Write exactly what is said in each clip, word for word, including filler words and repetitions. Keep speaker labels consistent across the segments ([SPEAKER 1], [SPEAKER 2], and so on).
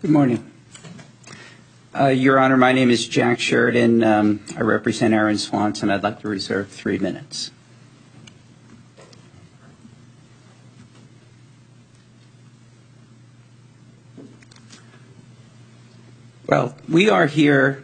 [SPEAKER 1] Good morning. Uh, Your Honor, my name is Jack Sheridan. Um, I represent Aaron Swanson. I'd like to reserve three minutes. Well, we are here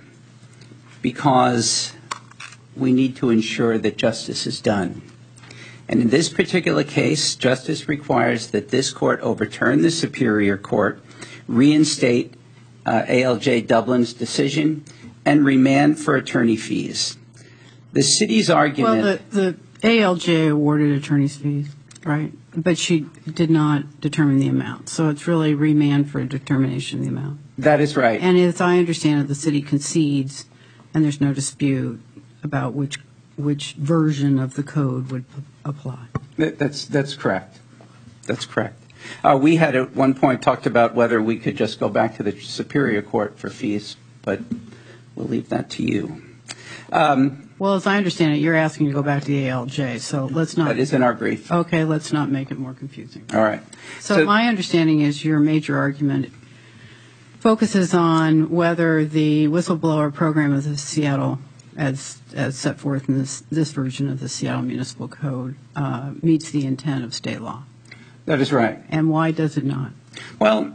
[SPEAKER 1] because we need to ensure that justice is done. And in this particular case, justice requires that this court overturn the Superior Court, reinstate uh, A L J Dublin's decision, and remand for attorney fees. The city's argument...
[SPEAKER 2] Well, the, the A L J awarded attorney's fees, right? But she did not determine the amount. So it's really remand for a determination of the amount.
[SPEAKER 1] That is right.
[SPEAKER 2] And as I understand it, the city concedes, and there's no dispute about which which version of the code would p- apply.
[SPEAKER 1] That's that's correct. That's correct. Uh, we had at one point talked about whether we could just go back to the Superior Court for fees, but we'll leave that to you. Um,
[SPEAKER 2] well, as I understand it, you're asking to go back to the A L J, so let's not...
[SPEAKER 1] That is in our brief.
[SPEAKER 2] Okay, let's not make it more confusing.
[SPEAKER 1] All right.
[SPEAKER 2] So,
[SPEAKER 1] so
[SPEAKER 2] my understanding is your major argument focuses on whether the whistleblower program of the Seattle, as as set forth in this this version of the Seattle Municipal Code, uh, meets the intent of state law.
[SPEAKER 1] That is right.
[SPEAKER 2] And why does it not?
[SPEAKER 1] Well,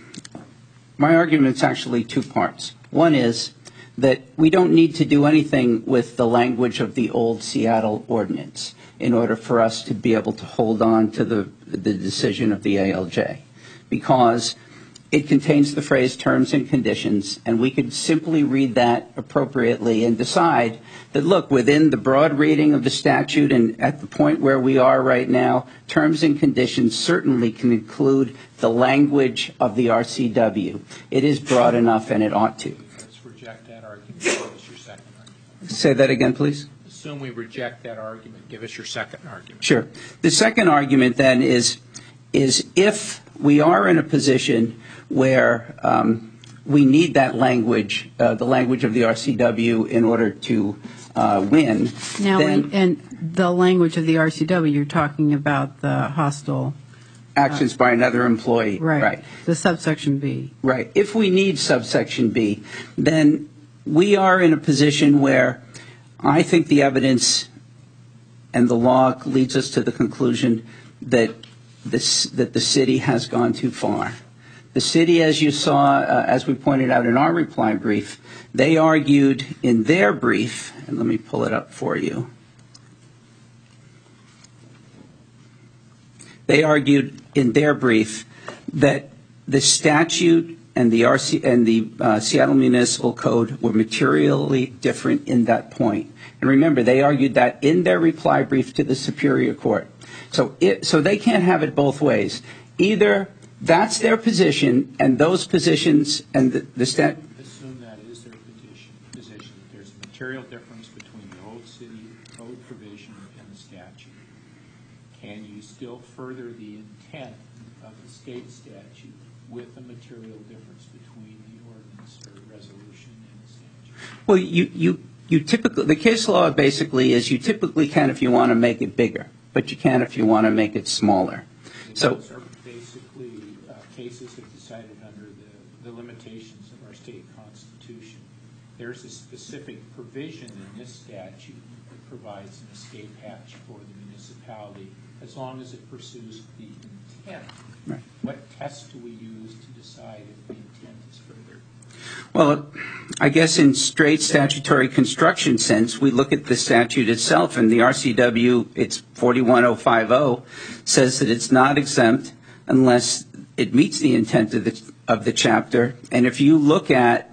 [SPEAKER 1] my argument's actually two parts. One is that we don't need to do anything with the language of the old Seattle ordinance in order for us to be able to hold on to the the decision of the A L J, because it contains the phrase terms and conditions, and we could simply read that appropriately and decide that, look, within the broad reading of the statute and at the point where we are right now, terms and conditions certainly can include the language of the R C W. It is broad enough, and it ought to.
[SPEAKER 3] Let's reject that argument. Give us your second argument.
[SPEAKER 1] Say that again, please.
[SPEAKER 3] Assume we reject that argument. Give us your second argument.
[SPEAKER 1] Sure. The second argument, then, is is if we are in a position where um, we need that language, uh, the language of the R C W, in order to uh, win.
[SPEAKER 2] Now,
[SPEAKER 1] then
[SPEAKER 2] and, and the language of the R C W, you're talking about the hostile
[SPEAKER 1] actions uh, by another employee.
[SPEAKER 2] Right.
[SPEAKER 1] Right.
[SPEAKER 2] The subsection B.
[SPEAKER 1] Right. If we need subsection B, then we are in a position where I think the evidence and the law leads us to the conclusion that this, that the city has gone too far. The city, as you saw, uh, as we pointed out in our reply brief, they argued in their brief, and let me pull it up for you. They argued in their brief that the statute and the R C and the uh, Seattle Municipal Code were materially different in that point. And remember, they argued that in their reply brief to the Superior Court. So, it, so they can't have it both ways. Either that's their position, and those positions and the, the stat.
[SPEAKER 3] Assume that is their position. Position that there's a material difference between the old city code provision and the statute. Can you still further the intent of the state statute with a material difference between the ordinance or resolution and the statute?
[SPEAKER 1] Well, you you you typically the case law basically is you typically can if you want to make it bigger, but you can if you want to make it smaller. So
[SPEAKER 3] those are basically uh, cases that decided under the, the limitations of our state constitution. There's a specific provision in this statute that provides an escape hatch for the municipality as long as it pursues the intent.
[SPEAKER 1] Right.
[SPEAKER 3] What test do we use to decide if the intent is further?
[SPEAKER 1] Well, I guess in straight statutory construction sense, we look at the statute itself, and the R C W, it's forty-one oh fifty, says that it's not exempt unless it meets the intent of the, of the chapter. And if you look at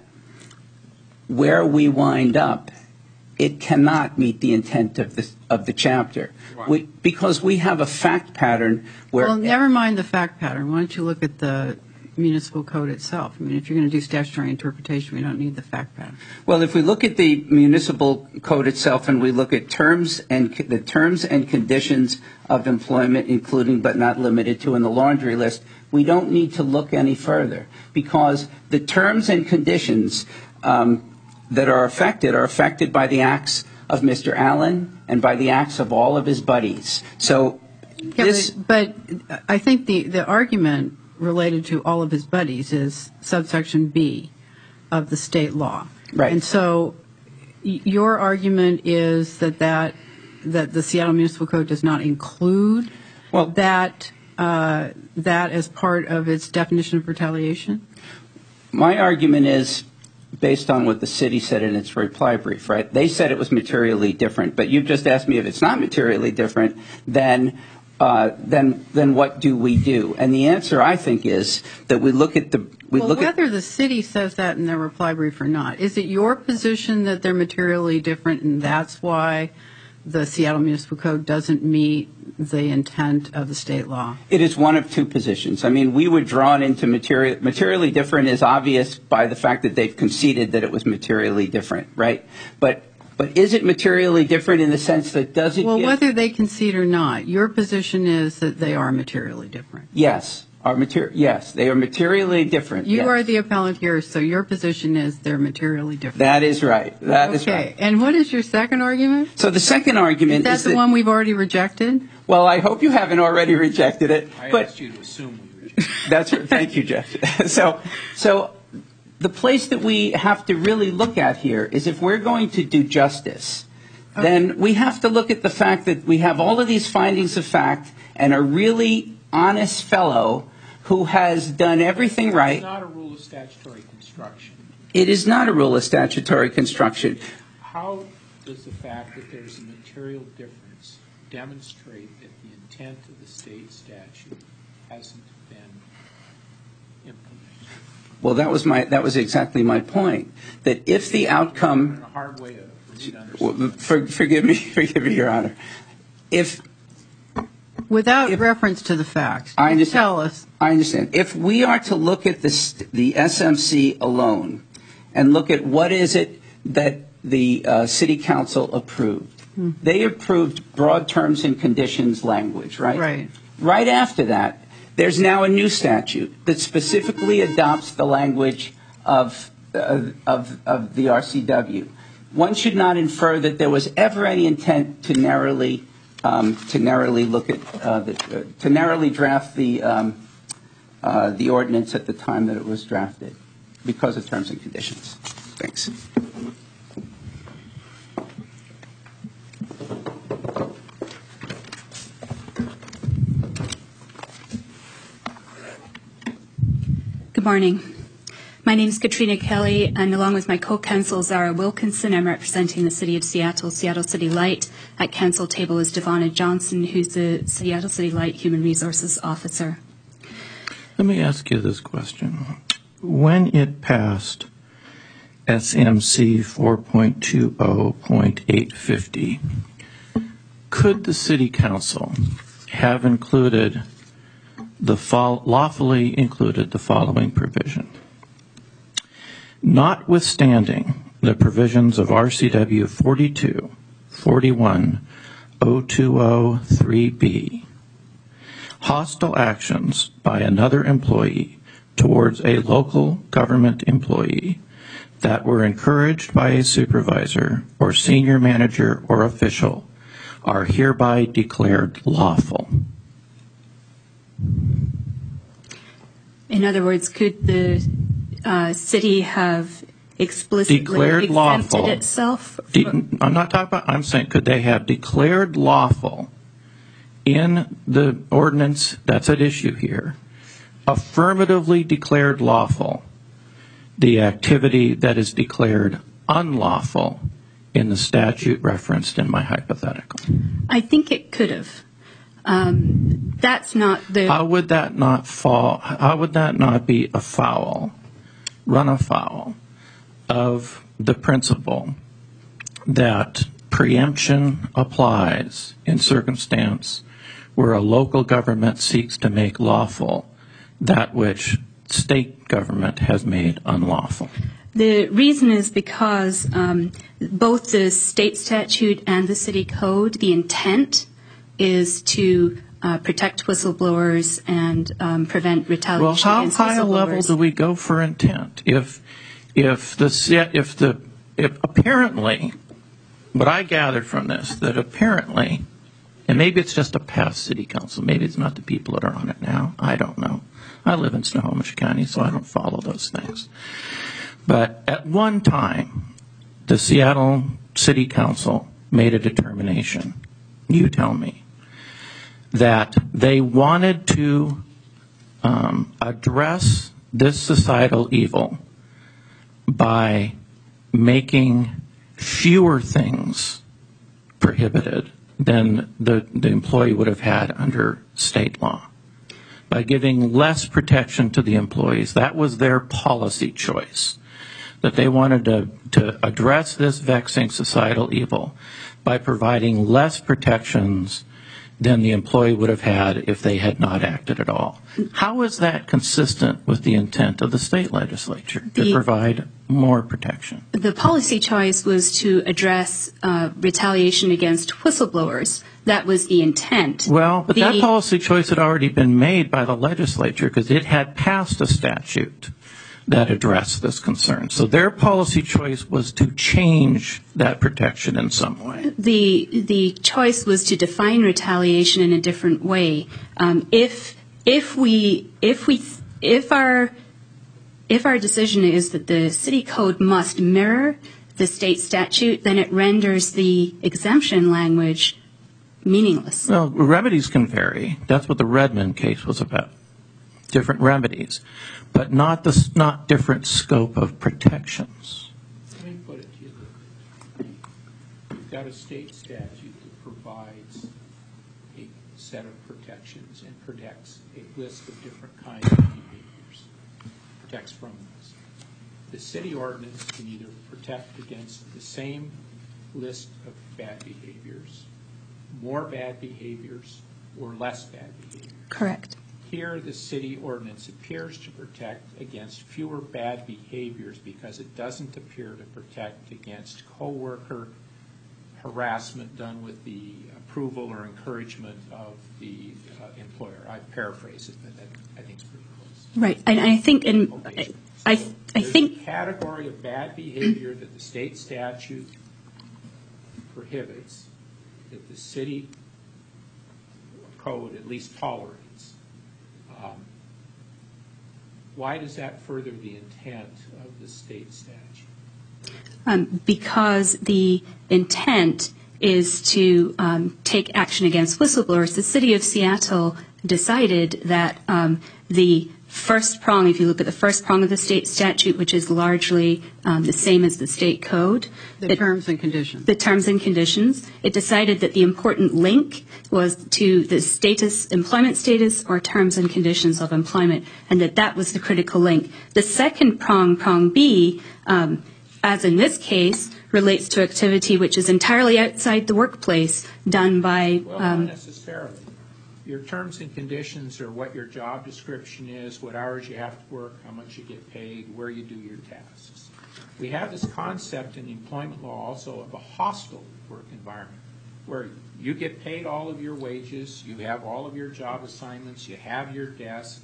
[SPEAKER 1] where we wind up, it cannot meet the intent of the, of the chapter. We, because we have a fact pattern where...
[SPEAKER 2] Well, never mind the fact pattern. Why don't you look at the municipal code itself? I mean, if you're going to do statutory interpretation, we don't need the fact pattern.
[SPEAKER 1] Well, if we look at the municipal code itself and we look at terms and the terms and conditions of employment, including but not limited to in the laundry list, we don't need to look any further, because the terms and conditions um, that are affected are affected by the acts of Mister Allen and by the acts of all of his buddies. So
[SPEAKER 2] Yeah,
[SPEAKER 1] this...
[SPEAKER 2] but, but I think the, the argument related to all of his buddies is subsection B of the state law.
[SPEAKER 1] Right.
[SPEAKER 2] And so y- your argument is that that, that the Seattle Municipal Code does not include
[SPEAKER 1] Well-
[SPEAKER 2] that, uh, that as part of its definition of retaliation?
[SPEAKER 1] My argument is based on what the city said in its reply brief, right? They said it was materially different, but you've just asked me if it's not materially different, then uh, then then what do we do? And the answer, I think, is that we look at the we
[SPEAKER 2] Well,
[SPEAKER 1] look
[SPEAKER 2] whether
[SPEAKER 1] at
[SPEAKER 2] the city says that in their reply brief or not, is it your position that they're materially different and that's why the Seattle Municipal Code doesn't meet the intent of the state law?
[SPEAKER 1] it is one of two positions. I mean, we were drawn into material materially different is obvious by the fact that they've conceded that it was materially different, right? But but is it materially different in the sense that does it
[SPEAKER 2] Well,
[SPEAKER 1] give,
[SPEAKER 2] whether they concede or not, your position is that they are materially different.
[SPEAKER 1] yes, are materi- yes, they are materially different.
[SPEAKER 2] You
[SPEAKER 1] yes.
[SPEAKER 2] are the appellant here, so your position is they're materially different.
[SPEAKER 1] That is right. That is
[SPEAKER 2] okay.
[SPEAKER 1] right.
[SPEAKER 2] And what is your second argument?
[SPEAKER 1] So the second argument
[SPEAKER 2] Is that
[SPEAKER 1] is
[SPEAKER 2] the
[SPEAKER 1] that,
[SPEAKER 2] one we've already rejected?
[SPEAKER 1] well, I hope you haven't already rejected it,
[SPEAKER 3] I
[SPEAKER 1] but
[SPEAKER 3] asked you to assume we reject.
[SPEAKER 1] that's right. Thank you, Jeff. so, so the place that we have to really look at here is if we're going to do justice, then we have to look at the fact that we have all of these findings of fact and a really honest fellow who has done everything right.
[SPEAKER 3] It's not a rule of statutory construction.
[SPEAKER 1] It is not a rule of statutory construction.
[SPEAKER 3] How does the fact that there's a material difference demonstrate that the intent of the state statute hasn't been implemented?
[SPEAKER 1] Well, that was my that was exactly my point. That if the outcome
[SPEAKER 3] In a hard way to for me to
[SPEAKER 1] Well,
[SPEAKER 3] understand.
[SPEAKER 1] for, forgive me, forgive me, Your Honor. If
[SPEAKER 2] Without
[SPEAKER 1] If-
[SPEAKER 2] reference to the facts,
[SPEAKER 1] I
[SPEAKER 2] just
[SPEAKER 1] understand.
[SPEAKER 2] tell us.
[SPEAKER 1] I understand, if we are to look at this, the S M C alone, and look at what is it that the uh, City Council approved, they approved broad terms and conditions language, right?
[SPEAKER 2] Right.
[SPEAKER 1] Right after that, there's now a new statute that specifically adopts the language of uh, of of the R C W. One should not infer that there was ever any intent to narrowly um, to narrowly look at uh, the, uh, to narrowly draft the um, uh, the ordinance at the time that it was drafted because of terms and conditions. Thanks.
[SPEAKER 4] Good morning. My name is Katrina Kelly, and along with my co-counsel Zara Wilkinson, I'm representing the City of Seattle, Seattle City Light. At council table is Devonna Johnson, who's the Seattle City Light Human Resources Officer.
[SPEAKER 5] Let me ask you this question. When it passed S M C four point two zero point eight fifty, could the City Council have included the fol- lawfully included the following provision? Notwithstanding the provisions of R C W forty-two forty-one oh two oh three B, hostile actions by another employee towards a local government employee that were encouraged by a supervisor or senior manager or official are hereby declared lawful.
[SPEAKER 4] In other words, could the uh, city have explicitly
[SPEAKER 5] Declared
[SPEAKER 4] exempted
[SPEAKER 5] lawful.
[SPEAKER 4] itself?
[SPEAKER 5] De-
[SPEAKER 4] from-
[SPEAKER 5] I'm not talking about, I'm saying, could they have declared lawful in the ordinance that's at issue here, affirmatively declared lawful the activity that is declared unlawful in the statute referenced in my hypothetical?
[SPEAKER 4] I think it could have. Um, that's not the.
[SPEAKER 5] How would that not fall, how would that not be afoul, run afoul of the principle that preemption applies in circumstance where a local government seeks to make lawful that which state government has made unlawful?
[SPEAKER 4] The reason is because um, both the state statute and the city code, the intent is to uh, protect whistleblowers and um, prevent retaliation
[SPEAKER 5] Well, how
[SPEAKER 4] against
[SPEAKER 5] high a level
[SPEAKER 4] whistleblowers.
[SPEAKER 5] do we go for intent? If if the se- if the if apparently, what I gathered from this, that apparently, and maybe it's just a past city council, maybe it's not the people that are on it now, I don't know. I live in Snohomish County, so I don't follow those things. But at one time, the Seattle City Council made a determination, you tell me, that they wanted to um, address this societal evil by making fewer things prohibited than the, the employee would have had under state law, by giving less protection to the employees. That was their policy choice, that they wanted to, to address this vexing societal evil by providing less protections than the employee would have had if they had not acted at all. How is that consistent with the intent of the state legislature to
[SPEAKER 4] The-
[SPEAKER 5] provide more protection?
[SPEAKER 4] The policy choice was to address uh, retaliation against whistleblowers. That was the intent.
[SPEAKER 5] Well, but
[SPEAKER 4] The-
[SPEAKER 5] that policy choice had already been made by the legislature because it had passed a statute that addressed this concern. So their policy choice was to change that protection in some way.
[SPEAKER 4] The the choice was to define retaliation in a different way. Um, if if we if we if our if our decision is that the city code must mirror the state statute, then it renders the exemption language meaningless.
[SPEAKER 5] Well, remedies can vary. That's what the Redmond case was about. Different remedies, but not the not different scope of protections.
[SPEAKER 3] Let me put it to you this way. You've got a state statute that provides a set of protections and protects a list of different kinds of behaviors, protects from this. The city ordinance can either protect against the same list of bad behaviors, more bad behaviors, or less bad behaviors.
[SPEAKER 4] Correct.
[SPEAKER 3] Here, the city ordinance appears to protect against fewer bad behaviors because it doesn't appear to protect against coworker harassment done with the approval or encouragement of the uh, employer. I paraphrase it, but that, I think it's pretty close.
[SPEAKER 4] Right, and I think, and
[SPEAKER 3] Okay.
[SPEAKER 4] I,
[SPEAKER 3] So
[SPEAKER 4] I
[SPEAKER 3] there's
[SPEAKER 4] think
[SPEAKER 3] a category of bad behavior that the state statute prohibits, that the city code at least tolerates. Um, why does that further the intent of the state statute?
[SPEAKER 4] um, because the intent is to um, take action against whistleblowers. The city of Seattle decided that um, the first prong, if you look at the first prong of the state statute, which is largely um, the same as the state code,
[SPEAKER 2] The
[SPEAKER 4] it-
[SPEAKER 2] terms and conditions.
[SPEAKER 4] the terms and conditions, it decided that the important link was to the status, employment status or terms and conditions of employment, and that that was the critical link. The second prong, prong B, um, as in this case, relates to activity which is entirely outside the workplace done by,
[SPEAKER 3] Well, not
[SPEAKER 4] um,
[SPEAKER 3] necessarily. Your terms and conditions are what your job description is, what hours you have to work, how much you get paid, where you do your tasks. We have this concept in employment law also of a hostile work environment, where you get paid all of your wages, you have all of your job assignments, you have your desk,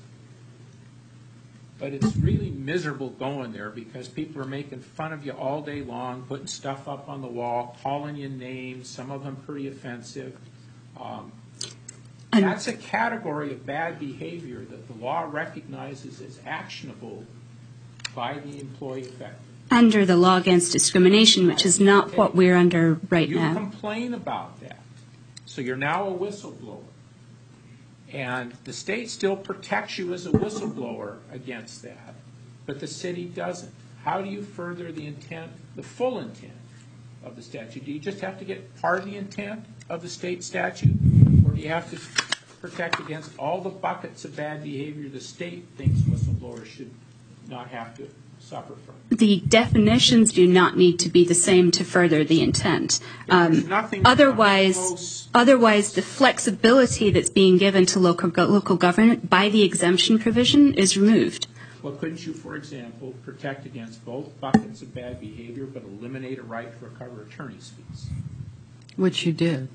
[SPEAKER 3] but it's really miserable going there because people are making fun of you all day long, putting stuff up on the wall, calling you names, some of them pretty offensive. Um,
[SPEAKER 4] And-
[SPEAKER 3] That's a category of bad behavior that the law recognizes as actionable by the employee effective.
[SPEAKER 4] under the law against discrimination, which is not what we're under right
[SPEAKER 3] You
[SPEAKER 4] now.
[SPEAKER 3] complain about that, so you're now a whistleblower. And the state still protects you as a whistleblower against that, but the city doesn't. How do you further the intent, the full intent of the statute? Do you just have to get part of the intent of the state statute? Or do you have to protect against all the buckets of bad behavior the state thinks whistleblowers should not have to suffer from?
[SPEAKER 4] The definitions do not need to be the same to further the intent.
[SPEAKER 3] There's
[SPEAKER 4] Um,
[SPEAKER 3] nothing
[SPEAKER 4] Otherwise,
[SPEAKER 3] close.
[SPEAKER 4] otherwise, the flexibility that's being given to local, go- local government by the exemption provision is removed.
[SPEAKER 3] Well, couldn't you, for example, protect against both buckets of bad behavior but eliminate a right to recover attorney's fees?
[SPEAKER 2] Which you did.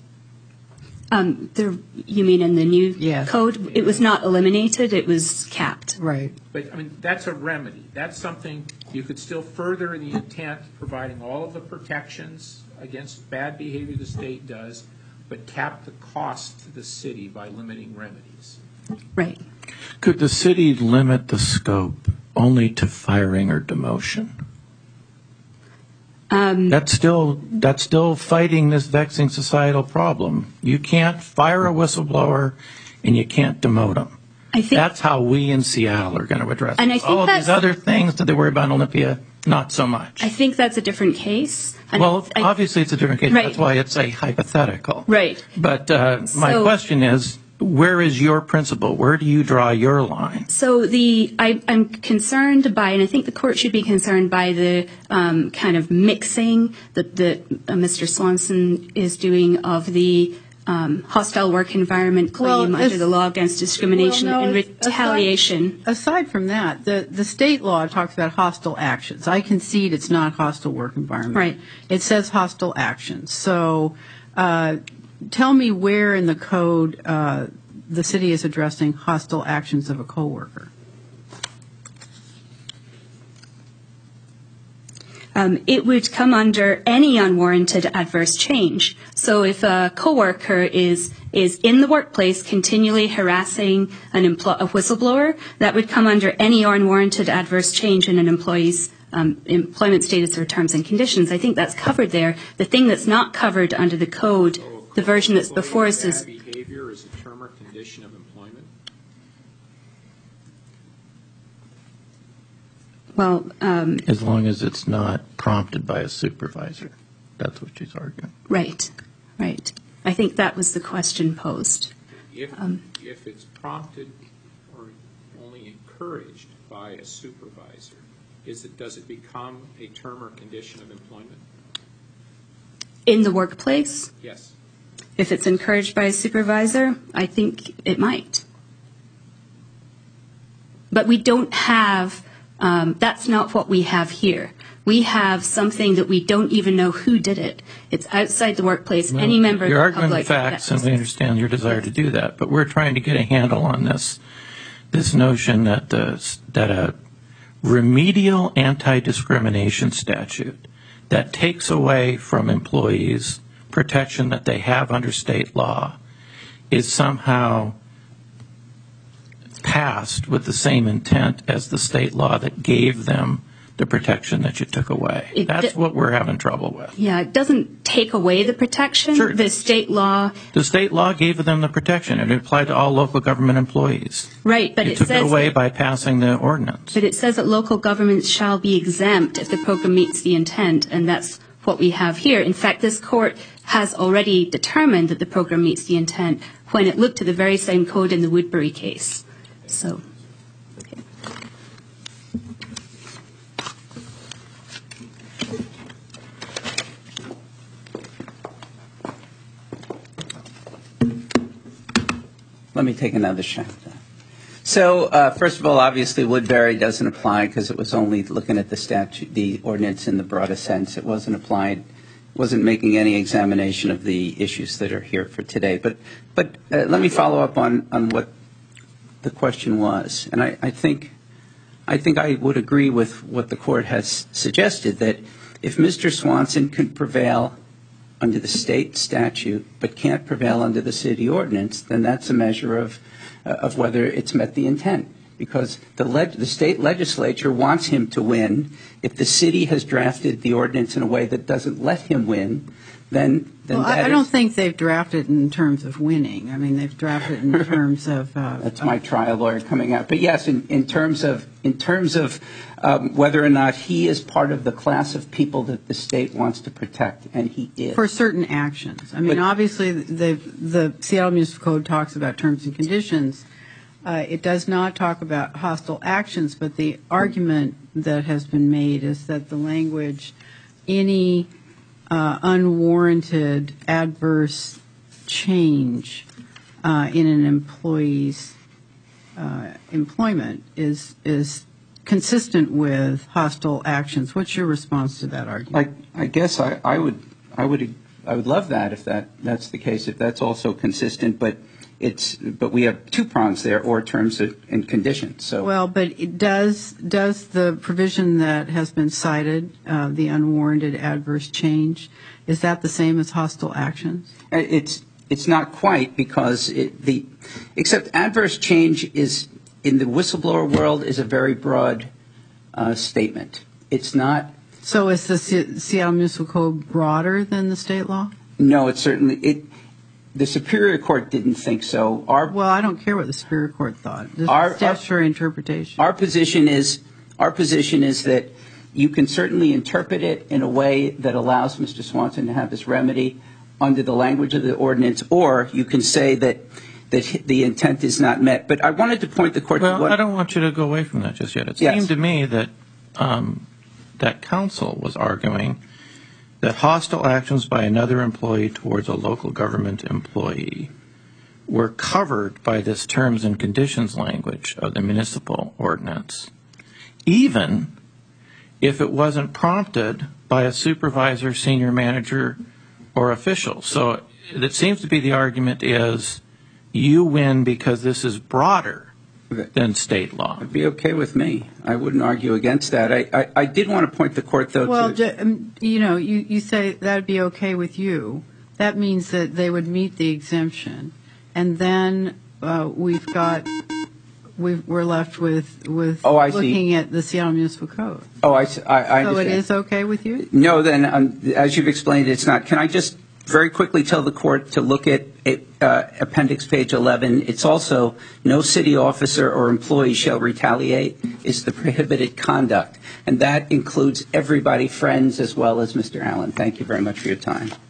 [SPEAKER 4] Um, there, you mean in the new
[SPEAKER 2] Yes.
[SPEAKER 4] code? It was not eliminated, it was capped.
[SPEAKER 2] Right.
[SPEAKER 3] But, I mean, that's a remedy. That's something you could still further the intent, providing all of the protections against bad behavior the state does, but cap the cost to the city by limiting remedies.
[SPEAKER 4] Right.
[SPEAKER 5] Could the city limit the scope only to firing or demotion?
[SPEAKER 4] Um,
[SPEAKER 5] That's still that's still fighting this vexing societal problem. You can't fire a whistleblower, and you can't demote them.
[SPEAKER 4] I think
[SPEAKER 5] That's how we in Seattle are going to address
[SPEAKER 4] And
[SPEAKER 5] it.
[SPEAKER 4] I think
[SPEAKER 5] All of these
[SPEAKER 4] that's-
[SPEAKER 5] other things that they worry about in Olympia, not so much.
[SPEAKER 4] I think that's a different case. And
[SPEAKER 5] well,
[SPEAKER 4] I,
[SPEAKER 5] obviously it's a different case.
[SPEAKER 4] Right.
[SPEAKER 5] That's why it's a hypothetical.
[SPEAKER 4] Right.
[SPEAKER 5] But uh, my
[SPEAKER 4] So-
[SPEAKER 5] question is, where is your principle? Where do you draw your line?
[SPEAKER 4] So the I, I'm concerned by, and I think the court should be concerned by the um, kind of mixing that, that uh, Mister Swanson is doing of the um, hostile work environment claim
[SPEAKER 2] Well,
[SPEAKER 4] under
[SPEAKER 2] it's-
[SPEAKER 4] the law against discrimination
[SPEAKER 2] Well, no,
[SPEAKER 4] and
[SPEAKER 2] it's-
[SPEAKER 4] retaliation.
[SPEAKER 2] Aside, aside from that, the, the state law talks about hostile actions. I concede it's not hostile work environment.
[SPEAKER 4] Right.
[SPEAKER 2] It says hostile actions. So uh, tell me where in the code uh, the city is addressing hostile actions of a coworker.
[SPEAKER 4] Um, it would come under any unwarranted adverse change. So if a coworker is is in the workplace continually harassing an empl- a whistleblower, that would come under any unwarranted adverse change in an employee's um, employment status or terms and conditions. I think that's covered there. The thing that's not covered under the code, the version that's before us, is
[SPEAKER 3] Bad behavior is a term or condition of employment.
[SPEAKER 4] well. Um,
[SPEAKER 5] As long as it's not prompted by a supervisor. That's what she's arguing.
[SPEAKER 4] right, right. I think that was the question posed.
[SPEAKER 3] If,
[SPEAKER 4] Um,
[SPEAKER 3] if it's prompted or only encouraged by a supervisor, is it, does it become a term or condition of employment?
[SPEAKER 4] In the workplace,
[SPEAKER 3] Yes.
[SPEAKER 4] if it's encouraged by a supervisor, I think it might. But we don't have, um, that's not what we have here. We have something that we don't even know who did it. It's outside the workplace. Any member of
[SPEAKER 5] You're
[SPEAKER 4] the
[SPEAKER 5] arguing the
[SPEAKER 4] public.
[SPEAKER 5] facts, and we understand your desire to do that, but we're trying to get a handle on this, this notion that the, that a remedial anti-discrimination statute that takes away from employees protection that they have under state law is somehow passed with the same intent as the state law that gave them the protection that you took away.
[SPEAKER 4] It
[SPEAKER 5] That's
[SPEAKER 4] d-
[SPEAKER 5] what we're having trouble with.
[SPEAKER 4] Yeah, it doesn't take away the protection.
[SPEAKER 5] Sure.
[SPEAKER 4] The state law,
[SPEAKER 5] The state law gave them the protection. It applied to all local government employees.
[SPEAKER 4] right, but
[SPEAKER 5] You
[SPEAKER 4] it
[SPEAKER 5] took it
[SPEAKER 4] says
[SPEAKER 5] away by passing the ordinance.
[SPEAKER 4] But it says that local governments shall be exempt if the program meets the intent, and that's what we have here. In fact, this court has already determined that the program meets the intent when it looked at the very same code in the Woodbury case. So, okay.
[SPEAKER 1] Let me take another shot at that. So, uh, first of all, obviously Woodbury doesn't apply because it was only looking at the statute, the ordinance in the broadest sense. It wasn't applied, wasn't making any examination of the issues that are here for today. But, but uh, let me follow up on, on what the question was. And I, I think, I think I would agree with what the court has suggested, that if Mister Swanson could prevail under the state statute but can't prevail under the city ordinance, then that's a measure of uh, of whether it's met the intent. Because the leg- the state legislature wants him to win. If the city has drafted the ordinance in a way that doesn't let him win, then then
[SPEAKER 2] Well,
[SPEAKER 1] that
[SPEAKER 2] I, I
[SPEAKER 1] is-
[SPEAKER 2] don't think they've drafted in terms of winning. I mean, they've drafted in terms of. Uh,
[SPEAKER 1] That's my trial lawyer coming out. But yes, in, in terms of in terms of um, whether or not he is part of the class of people that the state wants to protect, and he is.
[SPEAKER 2] For certain actions. I mean,
[SPEAKER 1] But-
[SPEAKER 2] obviously, the the Seattle Municipal Code talks about terms and conditions. Uh, it does not talk about hostile actions, but the argument that has been made is that the language, any uh, unwarranted adverse change uh, in an employee's uh, employment is is consistent with hostile actions. What's your response to that argument?
[SPEAKER 1] I, I guess I, I would I would I would love that if that that's the case, if that's also consistent. But it's but we have two prongs there, or terms of, and conditions. So
[SPEAKER 2] Well, but it does does the provision that has been cited, uh, the unwarranted adverse change, is that the same as hostile actions?
[SPEAKER 1] it's it's not quite, because it, the except adverse change is in the whistleblower world is a very broad uh, statement. It's not.
[SPEAKER 2] So is the Se- Seattle Municipal Code broader than the state law?
[SPEAKER 1] No, it's certainly it. The Superior Court didn't think so. Our
[SPEAKER 2] Well, I don't care what the Superior Court thought. This
[SPEAKER 1] Our-
[SPEAKER 2] is statutory interpretation.
[SPEAKER 1] our position is our position is that you can certainly interpret it in a way that allows Mister Swanson to have this remedy under the language of the ordinance, or you can say that that the intent is not met. But I wanted to point the court
[SPEAKER 5] Well,
[SPEAKER 1] to what
[SPEAKER 5] I don't want you to go away from that just yet. It
[SPEAKER 1] Yes.
[SPEAKER 5] seemed to me that um, that counsel was arguing that hostile actions by another employee towards a local government employee were covered by this terms and conditions language of the municipal ordinance, even if it wasn't prompted by a supervisor, senior manager, or official. So it seems to be the argument is you win because this is broader than state law.
[SPEAKER 1] would be okay with me. I wouldn't argue against that. I, I, I did want to point the court, though,
[SPEAKER 2] Well,
[SPEAKER 1] to
[SPEAKER 2] ju- um, you know, you, you say that'd be okay with you. That means that they would meet the exemption. And then uh, we've got, we've, we're left with, with
[SPEAKER 1] Oh, I see.
[SPEAKER 2] looking at the Seattle Municipal Code.
[SPEAKER 1] oh, I, s- I- I
[SPEAKER 2] So it
[SPEAKER 1] understand.
[SPEAKER 2] is okay with you?
[SPEAKER 1] No, then, um, as you've explained, it's not. Can I just very quickly tell the court to look at uh, appendix page eleven? It's also no city officer or employee shall retaliate is the prohibited conduct. And that includes everybody, friends, as well as Mister Allen. Thank you very much for your time.